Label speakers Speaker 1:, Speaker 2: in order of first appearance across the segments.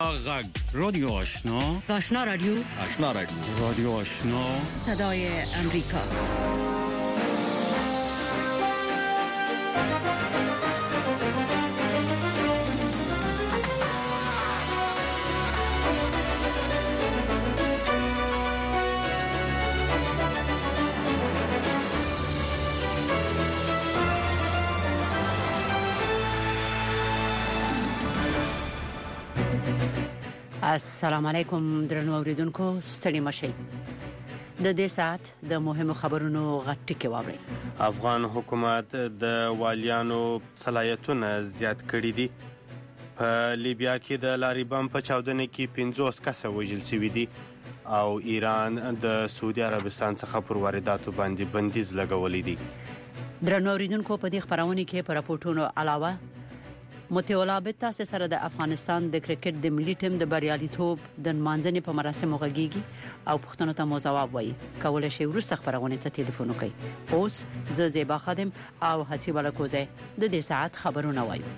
Speaker 1: غږ رادیو آشنا
Speaker 2: رادیو
Speaker 1: رادیو آشنا
Speaker 2: صدای امریکا. السلام علیکم درنو اوریدونکو، ستړي مشئ. د دې ساعت د مهمو خبرونو غټ ټکی واورئ.
Speaker 3: افغان حکومت د والیانو صلاحیتونه زیات کړي دي. په لیبیا کې د لاري بم په چاودنه کې 50 کسه وژل شوي دي او ایران د سعودي عربستان څخه پر وارداتو باندې بندیز لګولې دي.
Speaker 2: درنو اوریدونکو، په دې خبرونه کې پر راپورټونو علاوه متولابه تاسو سره د افغانستان د کرکټ د ملي ټیم د بریالیتوب د منځنۍ په مراسمو غږیږي او پښتنو ته مو ځواب وایي. کولای شئ وروسته خبرونه ته ټلیفون وکړئ. اوس زه زیبا خادم او حسیب الکوزه د دې ساعت خبرونه وایو.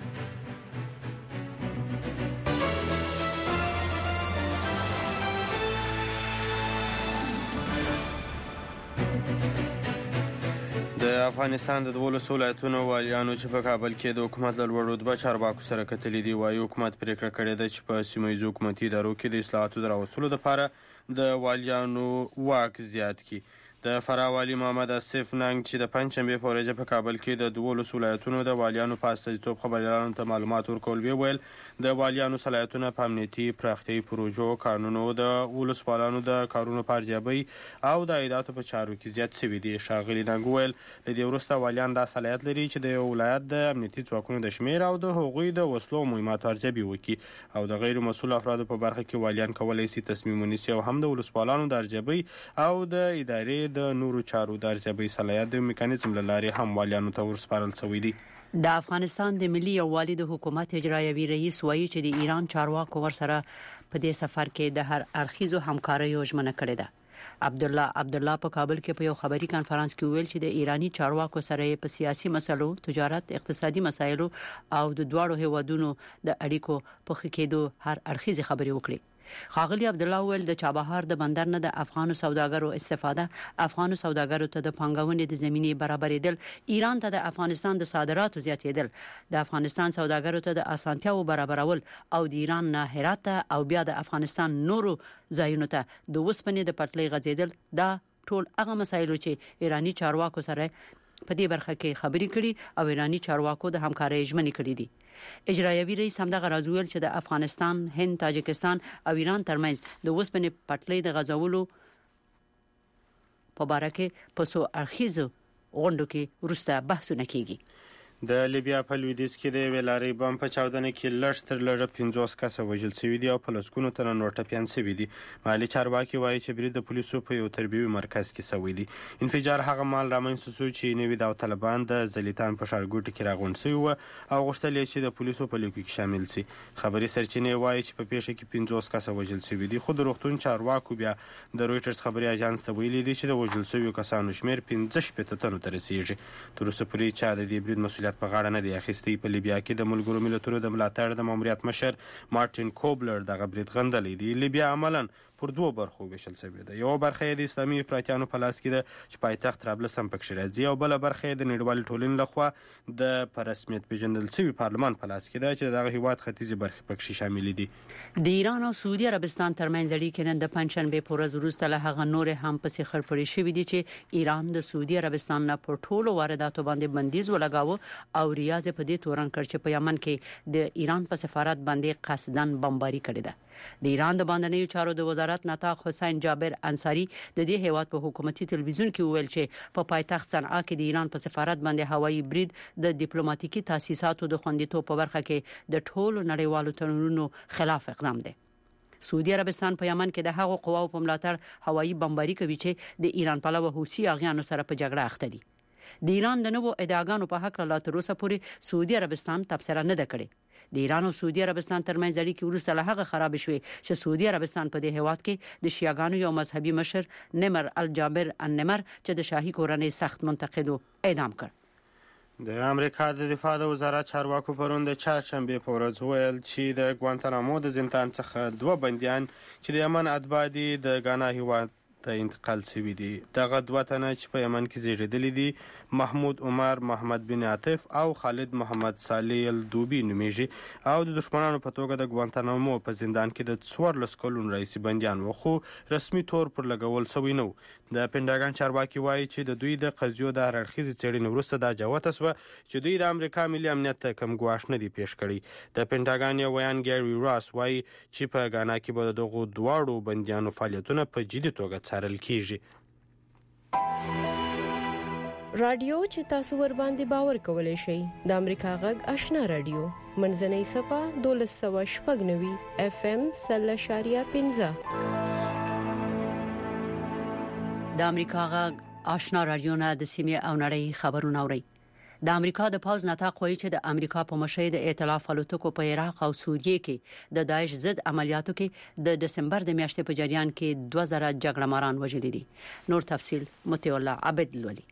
Speaker 3: د افغانستان د 12 ولایتونو والیانو چې په کابل کې د حکومت له لوړ رتبه چارواکو سره کتلي دي، وایي حکومت پریکړه کړې ده چې په سیمه ییزو حکومتي ادارو کې د اصلاحاتو د راوستلو لپاره د والیانو واک زیات کړي. د فراه والي محمد اسف ننګ چې د پنځشنبې په ورځ په کابل کې د 12 ولایتونو د والیانو په استازیتوب خبريالانو ته معلومات ورکول، ویل د والیانو صلاحیتونه په امنیتي پراختیايي پروژو، قانونو، د ولسوالانو د کارونو په ارزیابۍ او د عایداتو په چارو کې زیات شوي دي. ښاغلي ننګ ویل له دې وروسته والیان دا صلاحیت لري چې د یو ولایت د امنیتي ځواکونو د شمیر او د هغوی د وسلو او مهماتو ارزیابي وکړي او د غیر مسؤل افرادو په برخه کې والیان کولی شي تصمیم ونیسي او هم د ولسوالانو د ارزیابۍ او د ادارې د نورو چارو د ارزیابۍ صلاحیت د میکانیزم له لارې هم والیانو ته ورسپارل شوی دی.
Speaker 2: د افغانستان د ملي یووالي د حکومت اجرایوي رئیس وایي چې د ایران چارواکو ورسره په دې سفر کې د هر اړخیزو همکاریو ژمنه کړې ده. عبدالله په کابل کې په یو خبري کانفرنس کې ویل چې د ایرانی چارواکو سره په سیاسي مسلو، تجارت، اقتصادي مسایلو او د دواړو هیوادونو د اړیکو په ښه کېدو هر اړخیزه خبرې وکړي. ښاغلي عبدالله ویل د چابهار د بندر نه د افغانو سوداګرو استفاده، افغانو سوداګرو ته د پانګونې د زمینې برابرېدل، ایران ته د افغانستان د صادراتو زیاتېدل، د افغانستان سوداګرو ته د اسانتیاو برابرول او د ایران نه هرات او بیا د افغانستان نورو ځایونو ته د وسپنې د پټلۍ غځېدل، دا ټول هغه مسایلو چې ایرانی چارواکو سره په دې برخه کې خبرې کړي او ایرانی چارواکو د همکارۍ ژمنې کړې دي. اجرایوي رئیس همدغه راز ویل چې د افغانستان، هند، تاجکستان او ایران ترمنځ د وسپنې پټلۍ د غځولو په باره کې په څو اړخیزو غونډو کې وروسته بحثونه کیږي.
Speaker 3: د لیبیا په لویدیځ کې د ویلاري بم په چاودنه کې لږ تر لږه 50 کسه وژل شوي دي او په لسګونو تنه نور ټپیان شوي دي. مالي چارواکي وایي چې برید د پولیسو په یو تربیوي مرکز کې شوی دی. انفجار هغه مهال رامنځته شو چې نوي داوطلبان د زلیتان په ښارګوټي کې راغونډ شوي وو او غوښتل یې چې د پولیسو په لیکو کې شامل شي. خبري سرچینې وایي چې په پیښه کې 50 کسه وژل شوي دي، خو د روغتون چارواکو بیا د رویټرز خبري اژانس ته ویلي دي چې د وژل شویو کسانو شمیر 15 تنو ته رسیږي. تر اوسه پورې چا د دې برید مسؤلیت په غاړه نه دی اخیستی. په لیبیا کې د ملګرو ملتونو د ملاتړ د ماموریت مشر مارټین کوبلر دغه برید غندلی دی. لیبیا عملاً پر دوه برخو ویشل شوې ده. یو برخه د اسلامي افراطیانو په لاس کې ده چې پایتخت طرابلس هم پکې راځي او بل برخه د نړیوالې ټولنې لخوا د په رسمیت پیژندل شوي پارلمان په لاس کې ده چې دغه هیواد ختیځې برخې پکې شامل دي.
Speaker 2: د ایران او سعودي عربستان ترمنځ اړیکې نن د پنځشنبې په ورځ وروسته له هغه نور هم پسې خړپړې شوې دي چې ایران د سعودي عربستان نه پر ټولو وارداتو باندې بندیز ولګاوه او ریاض په دې تورن کړ چې په یمن کې د ایران په سفارت باندې قصدن بمباري کړې ده. د ایران د باندنیو چارو د وزارت نطاق حسین جابر انصاری د دې هیواد په حکومتي تلویزیون کې ویل چې په پایتخت صنعا کې د ایران په سفارت باندې هوایي برید د ډیپلوماټیکي تاسیساتو د خوندیتوب په برخه کې د ټولو نړیوالو تړونونو خلاف اقدام دی. سعودي عربستان په یمن کې د هغو قواو په ملاتړ هوایي بمباري کوي چې د ایران پلوه حوثي اغیانو سره په جګړه اخته دي. د ایران د نوو ادعاګانو په حق لا تر اوسه پورې سعودي عربستان تبصره نه ده کړې. د ایران او سعودي عربستان ترمنځ اړیکې وروسته له هغه خراب شوې چې سعودي عربستان په دې هیواد کې د شیعاګانو یو مذهبي مشر نمر الجابر النمر چې د شاهي کورنۍ سخت منتقد اعدام کړ.
Speaker 3: د امریکا د دفاع د وزارت چارواکو پرون د چهارشنبې په ورځ ویل چې د ګوانتانامو د زندان څخه 2 بندیان چې د یمن اتباع دي د غانا هیواد ته انتقال شوي دي. دغه 2 تنه چې په یمن کې زیږیدلي دي محمود عمر محمد بن عاطف او خالد محمد صالح الدوبي نومیږي او د دشمنانو په توګه د ګوانتانامو په زندان کې د 14 کلونو رئیسي بندیان و، خو رسمي تور پر لګول شوی نه و. د پنټاګن چارواکي وایي چې د دوی د قضیو د هر اړخیزې څېړنې وروسته دا جوته شوه چې دوی د امریکا ملي امنیت ته کوم ګواښ نه دی پیش کړی. د پنټاګن یو ویان ګیری راس وایي چې په غانا کې به دغو 2 بندیانو فعالیتونه په جدي توګه څارل کیږي.
Speaker 4: رادیو چې تاسو ور باندې باور کولای شئ د امریکا غږ آشنا رادیو منځنۍ صفه 1290 FM 0.15
Speaker 2: د امریکا غږ آشنا رادیو نه د سیمې او نړۍ خبرونه اوري. د امریکا د پوز نتاق وایي چې د امریکا په مشرۍ د ائتلاف الوتکو په عراق او سوریه کې د داعش ضد عملیاتو کې د دسمبر د میاشتې په جریان کې 2000 جګړه ماران وژل دي. نور تفصيل متي الله عبد لولي.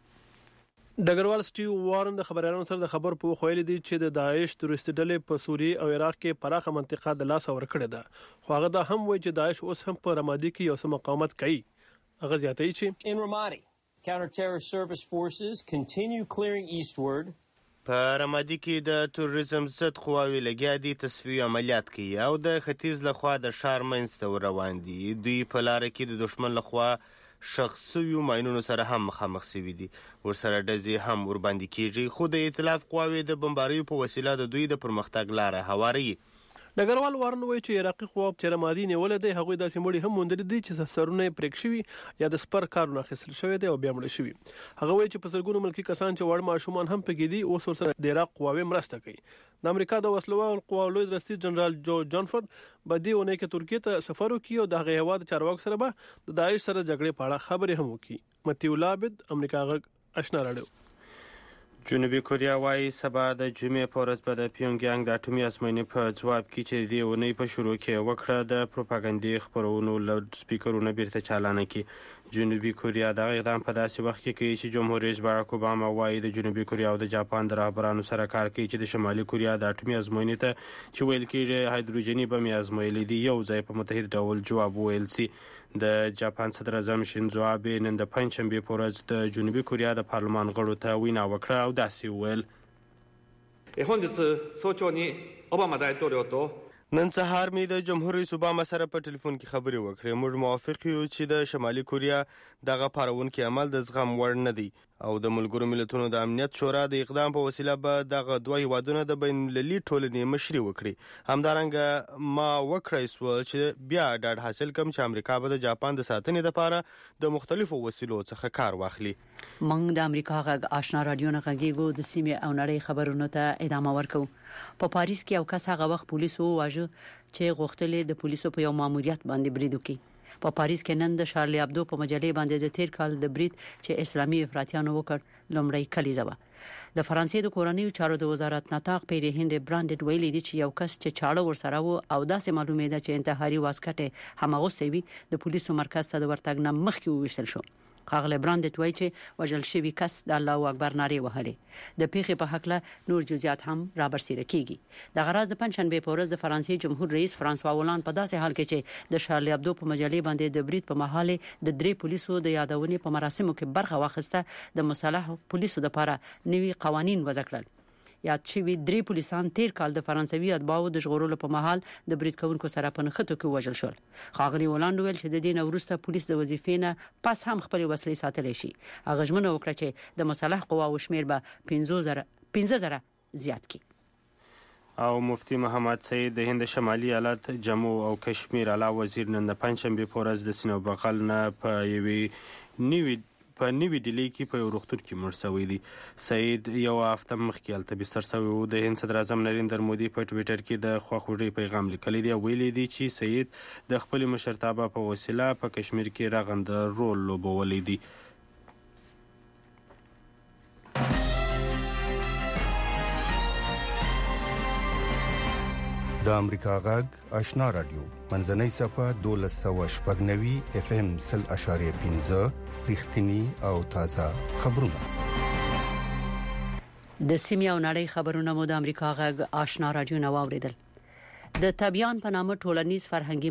Speaker 5: ډګروال سټیو وارن د خبريالانو سره د خبر په خویل دي چې د داعش تروریستي ډلې په سوریه او عراق کې پراخه منطقه د لاس اور کړې ده، خو هغه دا هم وایي چې داعش اوس هم په رمادي کې یو څه مقاومت کوي. هغه زیاتوي چې
Speaker 6: In Ramadi, counter-terrorist service forces continue clearing eastward.
Speaker 3: په رمادي کې د تروریزم ضد قواوې لګیا دي تصفیه عملیات کوي او د ختیځ لخوا د ښار منځ ته روان دي. دوی په لار کې د دشمن لخوا شخصي ماینونو سره هم مخامخ شوي دي، ورسره ډزې هم ورباندې کیږي، خو د ائتلاف قواوې د بمباریو په وسیله د دوی د پرمختګ لاره هواروي.
Speaker 5: ډګروال وارن وایي چې عراقي قواو چې رمادي نیولې دي هغوی داسې مړي هم موندلي دي چې سرونه یې پرېک شوي یا د سپر کارونه اخیستل شوی دی او بیا مړه شوي. هغه وایي چې په سلګونو ملکي کسان چې وړ ماشومان هم پکې دي اوس ورسره د عراق قواوې مرسته کوي. د امریکا د وسلوال قواو لوی رئیس جنرال جو جانفورد په دې اونۍ کې ترکیه ته سفر وکړي او د هغه هیواد چارواکو سره به د داعش سره جګړې په اړه خبرې هم وکړي. متي الله عبد امریکا غږ آشنا رادیو.
Speaker 3: جنوبي کوریا وايي سبا د جمعې په ورځ به د پیونګیانګ د اټومي ازموینې په ځواب کې چې د اونۍ په شروع کې وکړه د پروپاګاندا خبرونو لاوډ سپیکرونه بیرته چالانه کړي. جنوبي کوریا د اقدام په داسې وخت کې کوي چې جمهور رئیس باراک اوباما وايي د جنوبي کوریا او د جاپان د رهبرانو سره کار کوي چې د شمالي کوریا د اټومي ازموینې ته چې ویل کېږي هایدروجني بم ازمویلې دي یو ځای په متحد ډول جواب ویل سي. د جاپان صدر اعظم شینزو آبه نن د پنځشنبه په ورځ د جنوبي کوریا د پارلمان غړو ته وینا وکړه او داسې ویل:
Speaker 7: 本日早朝にオバマ大統領と
Speaker 3: نن سهار می د جمهور رئیس اوباما سره په ټلیفون کې خبرې وکړې. موږ موافق یو چې د شمالي کوریا دغه پارونکي عمل د زغم وړ نه دی او د ملګرو ملتونو د امنیت شورا د اقدام په وسیله به دغه 2 هیوادونه د بین المللي ټولنې مشري وکړي. همدارنګه ما وکړای سو چې بیا ډاډ حاصل کوم چې امریکا به د جاپان د ساتنې لپاره د مختلفو وسیلو څخه کار واخلي.
Speaker 2: موږ د امریکا غږ آشنا رادیو نه غږیږو د سیمې او نړۍ خبرونو ته ادامه ورکو. په پاریس کې یو کس هغه وخت پولیسو واژه چې غوښتل د پولیسو په یو ماموریت باندې برید وکړي. په پاریس کې نن د شارلی ابدو په مجلې باندې د تیر کال د برید چې اسلامي افراطیانو وکړ لومړی کلیزه وه. د فرانسې د کورنیو چارو د وزارت نطاق پیری هند برانډ ویلي دي چې یو کس چې چاړه ورسره وو او داسې معلومه ده چې انتحاري واسکټ همغه وي د پولیسو مرکز ته د ورتګ نه مخکې وویشتل شو. خاغله برانډ وایي چې وژل شوی کس د الله اکبر نارې وهلې. د پیښې په حق له نور جزئیات هم را برسېره کیږي. د غراز د پنځشنبه په ورځ د فرانسې جمهور رئیس فرانسوا هولند په داسې حال کې چې د شارلی ابدو په مجلې باندې د برید په مهال د 3 پولیسو د یادونې په مراسمو کې برخه واخیسته د مصالح پولیسو لپاره نوي قوانين وضع کړل. یاد شوی 3 پولیسان تیر کال د فرانسوي اتباعو د ژغورلو په مهال د برید کوونکو سره په نښتو کې وژل شول. خاغلی هولند ویل چې د دې نه وروسته پولیس د وظیفې نه پس هم خپل وسلې ساتلی شي. هغه ژمنه وکړه چې د مصالح قواو شمیر به 15000 زیات کی.
Speaker 3: او مفتی محمد سعید د هند شمالي ایالت جموں او کشمیر اعلی وزیر نن د پنځشنبه په ورځ د سینو بغل نه په نوې ډیلی کې په یو روغتون کې مړ شوی دی. سعید یو هفته مخکې هلته بستر شوی و. د هند صدر اعظم نریندر مودي په ټویټر کې د خواخوږۍ پیغام لیکلی دی او ویلي دی چې سعید د خپل مشرتابه په وسیله په کشمیر کې رغنده رول لوبولی دی.
Speaker 8: د امریکا غږ آشنا رادیو منځنۍ صفه 1290 FM 0.15 رښتینی او تازه خبرونه.
Speaker 2: د سیمې او نړۍ خبرونه مو د امریکا غږ آشنا رادیو نو اوریدل. د تبیان په نامه ټولنیز فرهنګي